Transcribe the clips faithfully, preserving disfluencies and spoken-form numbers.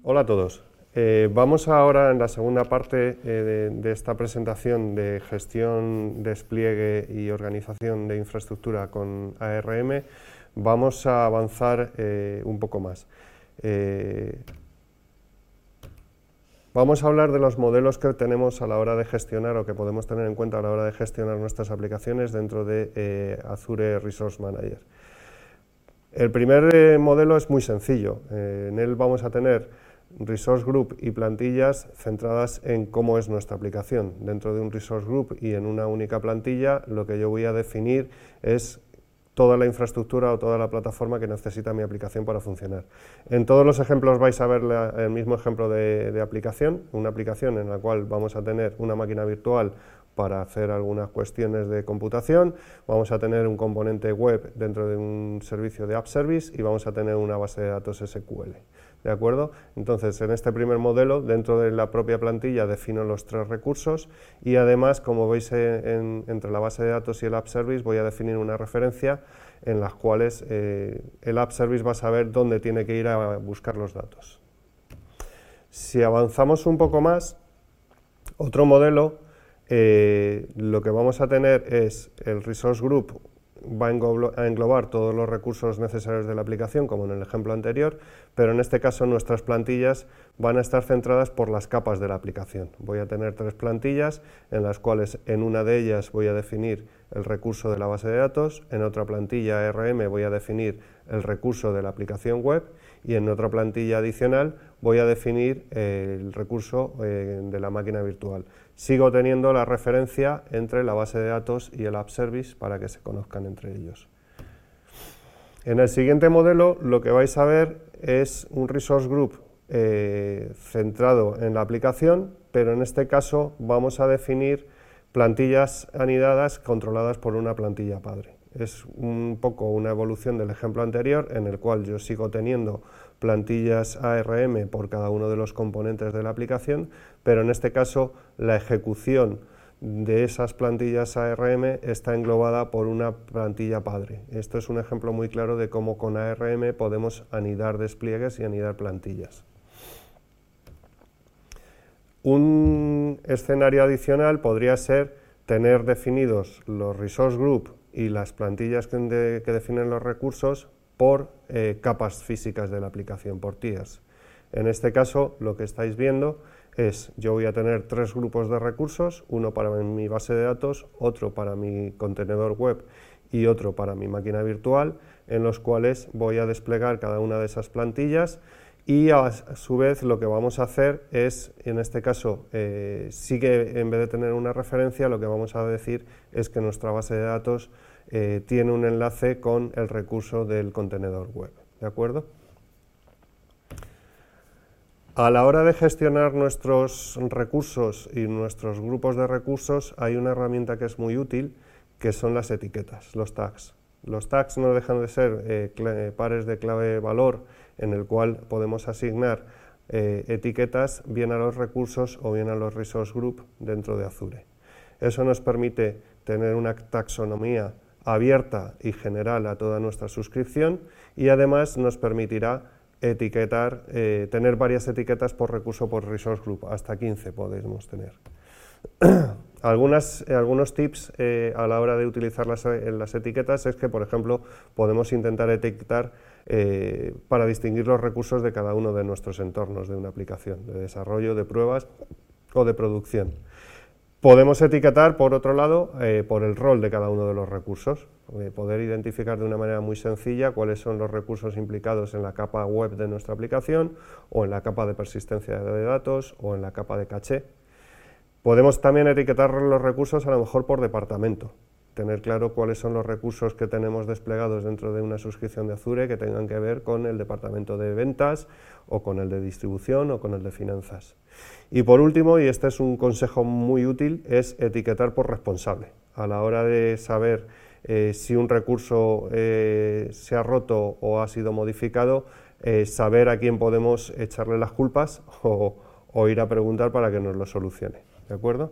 Hola a todos. Eh, vamos ahora en la segunda parte eh, de, de esta presentación de gestión, despliegue y organización de infraestructura con A R M. Vamos a avanzar eh, un poco más. Eh, Vamos a hablar de los modelos que tenemos a la hora de gestionar o que podemos tener en cuenta a la hora de gestionar nuestras aplicaciones dentro de eh, Azure Resource Manager. El primer eh, modelo es muy sencillo. Eh, en él vamos a tener Resource Group y plantillas centradas en cómo es nuestra aplicación. Dentro de un Resource Group y en una única plantilla, lo que yo voy a definir es toda la infraestructura o toda la plataforma que necesita mi aplicación para funcionar. En todos los ejemplos vais a ver la, el mismo ejemplo de, de aplicación, una aplicación en la cual vamos a tener una máquina virtual para hacer algunas cuestiones de computación, vamos a tener un componente web dentro de un servicio de App Service y vamos a tener una base de datos S Q L. ¿De acuerdo? Entonces, en este primer modelo, dentro de la propia plantilla defino los tres recursos y además, como veis en, entre la base de datos y el App Service, voy a definir una referencia en las cuales eh, el App Service va a saber dónde tiene que ir a buscar los datos. Si avanzamos un poco más, otro modelo, eh, lo que vamos a tener es el Resource Group, va a englobar todos los recursos necesarios de la aplicación, como en el ejemplo anterior, pero en este caso nuestras plantillas van a estar centradas por las capas de la aplicación. Voy a tener tres plantillas, en las cuales en una de ellas voy a definir el recurso de la base de datos, en otra plantilla A R M voy a definir el recurso de la aplicación web y en otra plantilla adicional voy a definir eh, el recurso eh, de la máquina virtual. Sigo teniendo la referencia entre la base de datos y el App Service para que se conozcan entre ellos. En el siguiente modelo lo que vais a ver es un Resource Group eh, centrado en la aplicación, pero en este caso vamos a definir plantillas anidadas controladas por una plantilla padre. Es un poco una evolución del ejemplo anterior, en el cual yo sigo teniendo plantillas A R M por cada uno de los componentes de la aplicación, pero en este caso la ejecución de esas plantillas A R M está englobada por una plantilla padre. Esto es un ejemplo muy claro de cómo con A R M podemos anidar despliegues y anidar plantillas. Un escenario adicional podría ser tener definidos los Resource Group y las plantillas que, de, que definen los recursos por eh, capas físicas de la aplicación, por tiers. En este caso, lo que estáis viendo es, yo voy a tener tres grupos de recursos, uno para mi base de datos, otro para mi contenedor web y otro para mi máquina virtual, en los cuales voy a desplegar cada una de esas plantillas y a su vez lo que vamos a hacer es, en este caso, eh, sí que en vez de tener una referencia, lo que vamos a decir es que nuestra base de datos eh, tiene un enlace con el recurso del contenedor web. ¿De acuerdo? A la hora de gestionar nuestros recursos y nuestros grupos de recursos, hay una herramienta que es muy útil, que son las etiquetas, los tags. Los tags no dejan de ser eh, pares de clave valor en el cual podemos asignar eh, etiquetas bien a los recursos o bien a los Resource Group dentro de Azure. Eso nos permite tener una taxonomía abierta y general a toda nuestra suscripción y además nos permitirá etiquetar, eh, tener varias etiquetas por recurso por Resource Group, hasta quince podemos tener. Algunas, eh, algunos tips eh, a la hora de utilizar las, eh, las etiquetas es que, por ejemplo, podemos intentar etiquetar eh, para distinguir los recursos de cada uno de nuestros entornos de una aplicación, de desarrollo, de pruebas o de producción. Podemos etiquetar, por otro lado, eh, por el rol de cada uno de los recursos, eh, poder identificar de una manera muy sencilla cuáles son los recursos implicados en la capa web de nuestra aplicación o en la capa de persistencia de datos o en la capa de caché. Podemos también etiquetar los recursos a lo mejor por departamento, tener claro cuáles son los recursos que tenemos desplegados dentro de una suscripción de Azure que tengan que ver con el departamento de ventas o con el de distribución o con el de finanzas. Y por último, y este es un consejo muy útil, es etiquetar por responsable. A la hora de saber eh, si un recurso eh, se ha roto o ha sido modificado, eh, saber a quién podemos echarle las culpas o, o ir a preguntar para que nos lo solucione. ¿De acuerdo?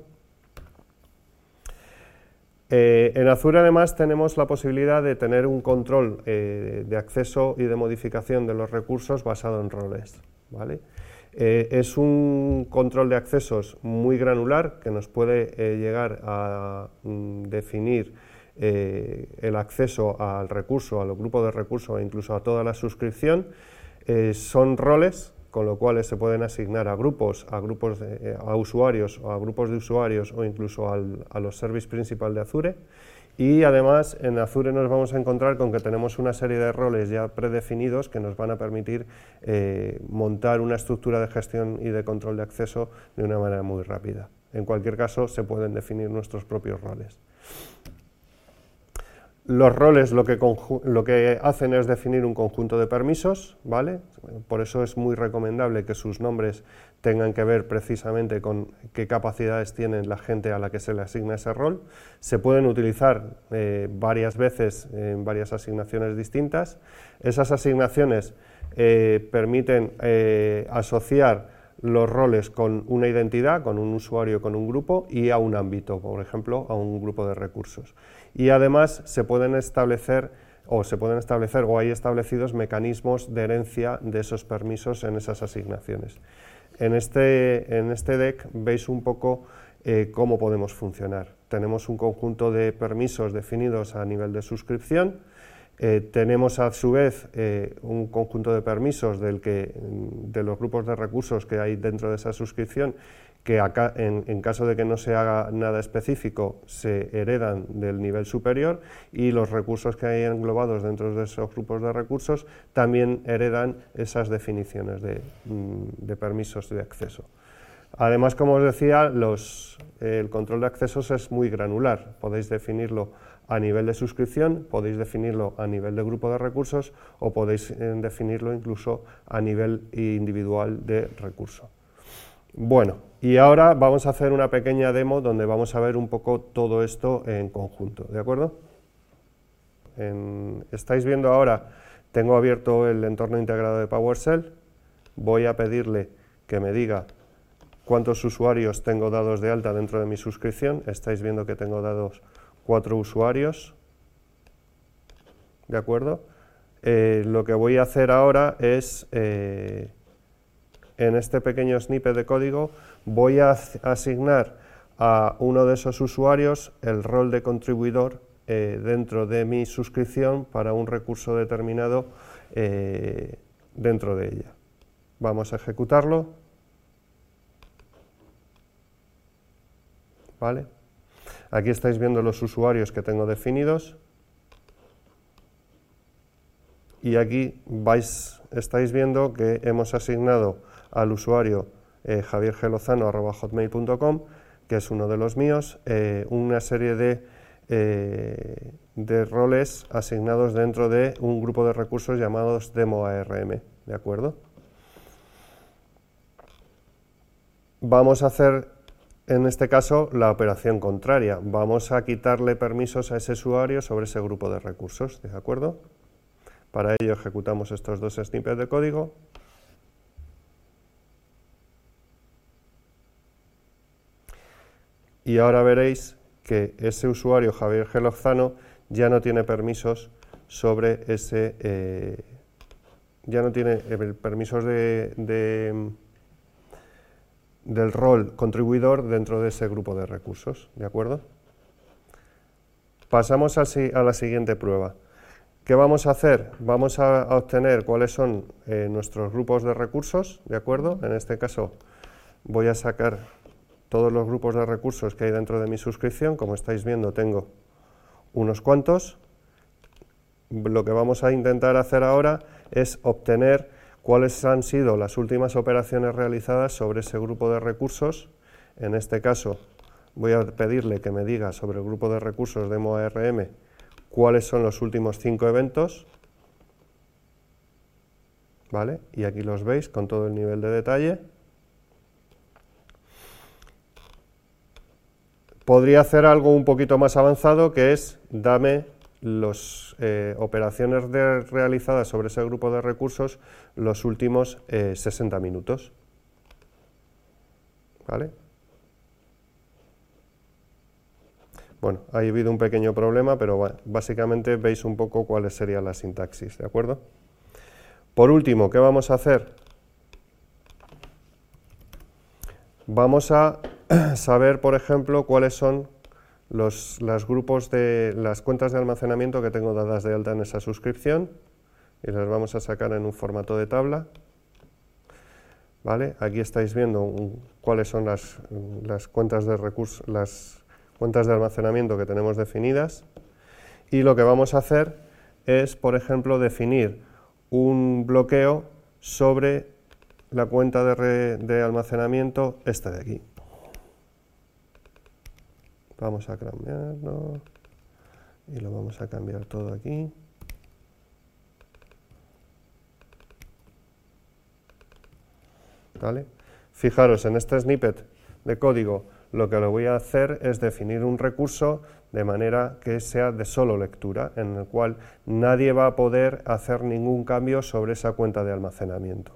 Eh, en Azure además tenemos la posibilidad de tener un control eh, de acceso y de modificación de los recursos basado en roles, ¿vale? Eh, es un control de accesos muy granular que nos puede eh, llegar a mm, definir eh, el acceso al recurso, a los grupos de recursos e incluso a toda la suscripción. Eh, son roles, con lo cual se pueden asignar a grupos, a grupos de, a usuarios o a grupos de usuarios o incluso al, a los servicios principales de Azure. Y además en Azure nos vamos a encontrar con que tenemos una serie de roles ya predefinidos que nos van a permitir eh, montar una estructura de gestión y de control de acceso de una manera muy rápida. En cualquier caso se pueden definir nuestros propios roles. Los roles lo que, lo que hacen es definir un conjunto de permisos, ¿vale? Por eso es muy recomendable que sus nombres tengan que ver precisamente con qué capacidades tiene la gente a la que se le asigna ese rol. Se pueden utilizar eh, varias veces en varias asignaciones distintas. Esas asignaciones eh, permiten eh, asociar los roles con una identidad, con un usuario, con un grupo y a un ámbito, por ejemplo, a un grupo de recursos. Y además se pueden establecer o se pueden establecer o hay establecidos mecanismos de herencia de esos permisos en esas asignaciones. En este, en este deck veis un poco eh, cómo podemos funcionar. Tenemos un conjunto de permisos definidos a nivel de suscripción. Eh, tenemos a su vez eh, un conjunto de permisos del que, de los grupos de recursos que hay dentro de esa suscripción que acá, en, en caso de que no se haga nada específico se heredan del nivel superior y los recursos que hay englobados dentro de esos grupos de recursos también heredan esas definiciones de, de permisos de acceso. Además, como os decía, los, el control de accesos es muy granular, podéis definirlo a nivel de suscripción, podéis definirlo a nivel de grupo de recursos o podéis eh, definirlo incluso a nivel individual de recurso. Bueno, y ahora vamos a hacer una pequeña demo donde vamos a ver un poco todo esto en conjunto, ¿de acuerdo? En, estáis viendo ahora, tengo abierto el entorno integrado de PowerShell, voy a pedirle que me diga cuántos usuarios tengo dados de alta dentro de mi suscripción. Estáis viendo que tengo dados cuatro usuarios, ¿de acuerdo? Eh, lo que voy a hacer ahora es, eh, en este pequeño snippet de código, voy a asignar a uno de esos usuarios el rol de contribuidor eh, dentro de mi suscripción para un recurso determinado eh, dentro de ella. Vamos a ejecutarlo. ¿Vale? Aquí estáis viendo los usuarios que tengo definidos y aquí vais, estáis viendo que hemos asignado al usuario eh, javier g lozano arroba hotmail punto com, que es uno de los míos, eh, una serie de, eh, de roles asignados dentro de un grupo de recursos llamados demo arm, ¿de acuerdo? Vamos a hacer en este caso la operación contraria, vamos a quitarle permisos a ese usuario sobre ese grupo de recursos, ¿de acuerdo? Para ello ejecutamos estos dos snippets de código. Y ahora veréis que ese usuario Javier G. Lozano ya no tiene permisos sobre ese, eh, ya no tiene eh, permisos de, de del rol contribuidor dentro de ese grupo de recursos, ¿de acuerdo? Pasamos a, a la siguiente prueba. ¿Qué vamos a hacer? Vamos a, a obtener cuáles son eh, nuestros grupos de recursos, ¿de acuerdo? En este caso voy a sacar todos los grupos de recursos que hay dentro de mi suscripción. Como estáis viendo, tengo unos cuantos. Lo que vamos a intentar hacer ahora es obtener cuáles han sido las últimas operaciones realizadas sobre ese grupo de recursos. En este caso voy a pedirle que me diga sobre el grupo de recursos demo arm cuáles son los últimos cinco eventos, ¿vale? Y aquí los veis con todo el nivel de detalle. Podría hacer algo un poquito más avanzado, que es dame las eh, operaciones de, realizadas sobre ese grupo de recursos los últimos eh, sesenta minutos, ¿vale? Bueno, ha habido un pequeño problema, pero bueno, básicamente veis un poco cuál sería la sintaxis, ¿de acuerdo? Por último, ¿qué vamos a hacer? vamos a saber, por ejemplo, cuáles son los las grupos de las cuentas de almacenamiento que tengo dadas de alta en esa suscripción y las vamos a sacar en un formato de tabla. ¿Vale? Aquí estáis viendo un, cuáles son las, las cuentas de recursos, las cuentas de almacenamiento que tenemos definidas, y lo que vamos a hacer es, por ejemplo, definir un bloqueo sobre la cuenta de, re, de almacenamiento esta de aquí. Vamos a cambiarlo y lo vamos a cambiar todo aquí. ¿Vale? Fijaros, en este snippet de código lo que lo voy a hacer es definir un recurso de manera que sea de solo lectura, en el cual nadie va a poder hacer ningún cambio sobre esa cuenta de almacenamiento.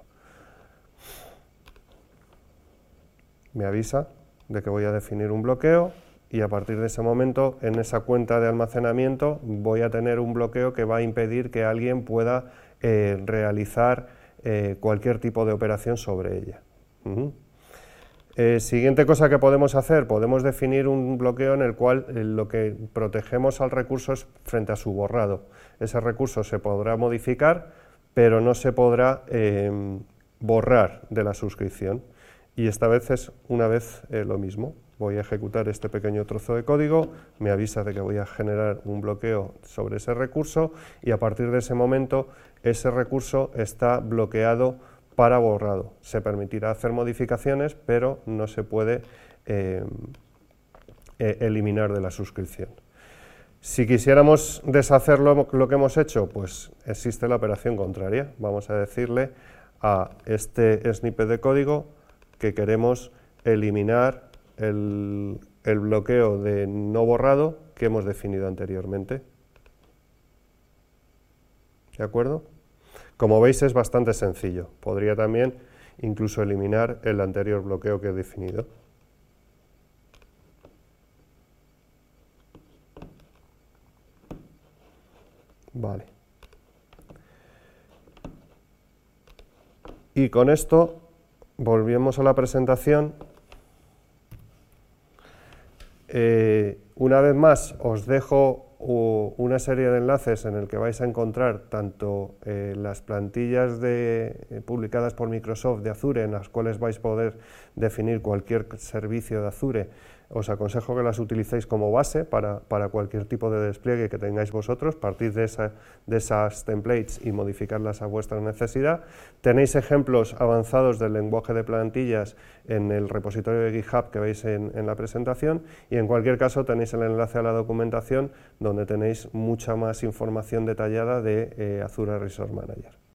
Me avisa de que voy a definir un bloqueo y a partir de ese momento en esa cuenta de almacenamiento voy a tener un bloqueo que va a impedir que alguien pueda eh, realizar eh, cualquier tipo de operación sobre ella. Uh-huh. Eh, siguiente cosa que podemos hacer, podemos definir un bloqueo en el cual eh, lo que protegemos al recurso es frente a su borrado. Ese recurso se podrá modificar, pero no se podrá eh, borrar de la suscripción. Y esta vez es una vez eh, lo mismo. Voy a ejecutar este pequeño trozo de código, me avisa de que voy a generar un bloqueo sobre ese recurso y a partir de ese momento ese recurso está bloqueado para borrado. Se permitirá hacer modificaciones, pero no se puede eh, eh, eliminar de la suscripción. Si quisiéramos deshacer lo, lo que hemos hecho, pues existe la operación contraria. Vamos a decirle a este snippet de código que queremos eliminar el, el bloqueo de no borrado que hemos definido anteriormente. ¿De acuerdo? Como veis es bastante sencillo. Podría también incluso eliminar el anterior bloqueo que he definido. Vale. Y con esto volvemos a la presentación. Eh, una vez más os dejo uh, una serie de enlaces en el que vais a encontrar tanto eh, las plantillas de, eh, publicadas por Microsoft de Azure, en las cuales vais a poder definir cualquier servicio de Azure. Os aconsejo que las utilicéis como base para, para cualquier tipo de despliegue que tengáis vosotros, partir de, esa, de esas templates y modificarlas a vuestra necesidad. Tenéis ejemplos avanzados del lenguaje de plantillas en el repositorio de GitHub que veis en, en la presentación y en cualquier caso tenéis el enlace a la documentación donde tenéis mucha más información detallada de eh, Azure Resource Manager.